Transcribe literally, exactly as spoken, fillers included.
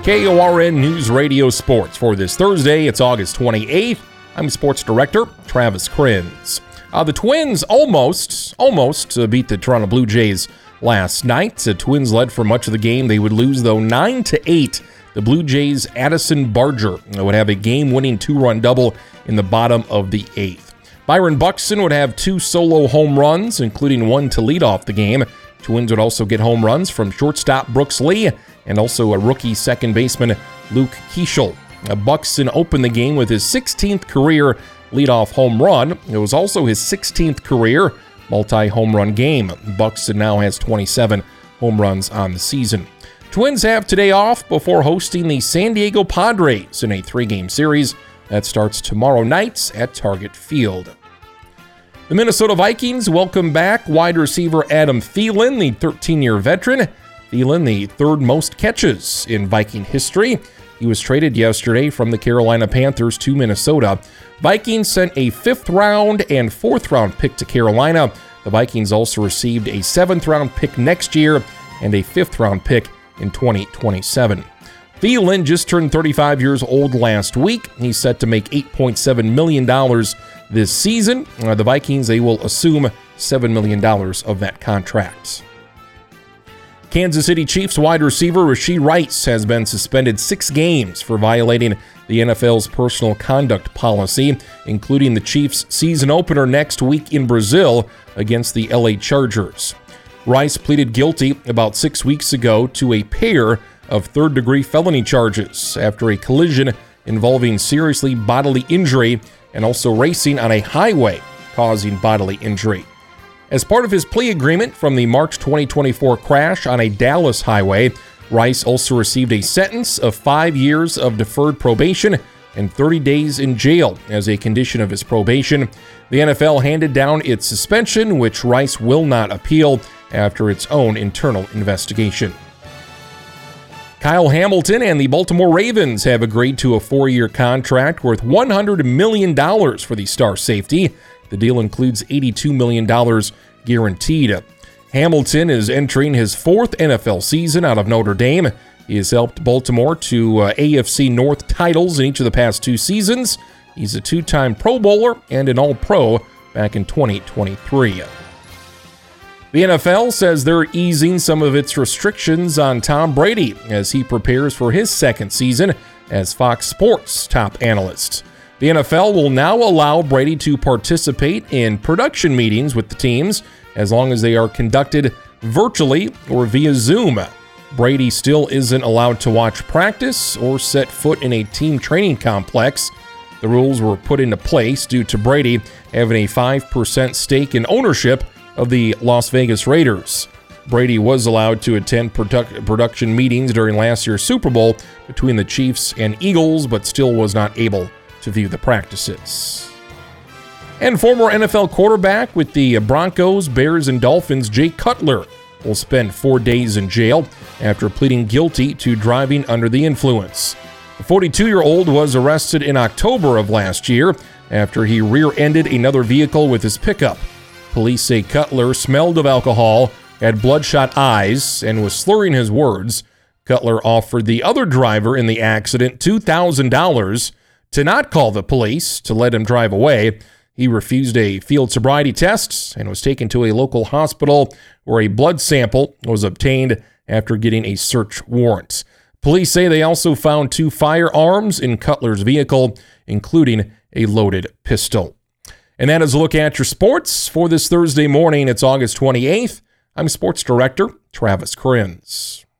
K O R N News Radio Sports for this Thursday. It's August twenty-eighth. I'm Sports Director Travis Krenz. Uh, the Twins almost, almost uh, beat the Toronto Blue Jays last night. The Twins led for much of the game. They would lose, though, nine to eight. The Blue Jays' Addison Barger would have a game-winning two-run double in the bottom of the eighth. Byron Buxton would have two solo home runs, including one to lead off the game. Twins would also get home runs from shortstop Brooks Lee and also a rookie second baseman Luke Keeschel. Uh, Buxton opened the game with his sixteenth career leadoff home run. It was also his sixteenth career multi-home run game. Buxton now has twenty-seven home runs on the season. Twins have today off before hosting the San Diego Padres in a three-game series that starts tomorrow night at Target Field. The Minnesota Vikings welcome back wide receiver Adam Thielen, the thirteen-year veteran. Thielen, the third most catches in Viking history. He was traded yesterday from the Carolina Panthers to Minnesota. Vikings sent a fifth-round and fourth-round pick to Carolina. The Vikings also received a seventh-round pick next year and a fifth-round pick in twenty twenty-seven. Thielen just turned thirty-five years old last week. He's set to make eight point seven million dollars this season. Uh, the Vikings, they will assume seven million dollars of that contract. Kansas City Chiefs wide receiver Rashee Rice has been suspended six games for violating the N F L's personal conduct policy, including the Chiefs' season opener next week in Brazil against the L A Chargers. Rice pleaded guilty about six weeks ago to a pair of third-degree felony charges after a collision involving seriously bodily injury and also racing on a highway causing bodily injury. As part of his plea agreement from the March twenty twenty-four crash on a Dallas highway, Rice also received a sentence of five years of deferred probation and thirty days in jail as a condition of his probation. The N F L handed down its suspension, which Rice will not appeal after its own internal investigation. Kyle Hamilton and the Baltimore Ravens have agreed to a four-year contract worth one hundred million dollars for the star safety. The deal includes eighty-two million dollars guaranteed. Hamilton is entering his fourth N F L season out of Notre Dame. He has helped Baltimore to uh, A F C North titles in each of the past two seasons. He's a two-time Pro Bowler and an All-Pro back in twenty twenty-three. The N F L says they're easing some of its restrictions on Tom Brady as he prepares for his second season as Fox Sports top analyst. The N F L will now allow Brady to participate in production meetings with the teams as long as they are conducted virtually or via Zoom. Brady still isn't allowed to watch practice or set foot in a team training complex. The rules were put into place due to Brady having a five percent stake in ownership of the Las Vegas Raiders. Brady was allowed to attend produ- production meetings during last year's Super Bowl between the Chiefs and Eagles, but still was not able to view the practices. And former N F L quarterback with the Broncos, Bears, and Dolphins, Jay Cutler, will spend four days in jail after pleading guilty to driving under the influence. The forty-two-year-old was arrested in October of last year after he rear-ended another vehicle with his pickup. Police say Cutler smelled of alcohol, had bloodshot eyes, and was slurring his words. Cutler offered the other driver in the accident two thousand dollars to not call the police to let him drive away. He refused a field sobriety test and was taken to a local hospital where a blood sample was obtained after getting a search warrant. Police say they also found two firearms in Cutler's vehicle, including a loaded pistol. And that is a look at your sports for this Thursday morning. It's August twenty-eighth. I'm Sports Director Travis Krenz.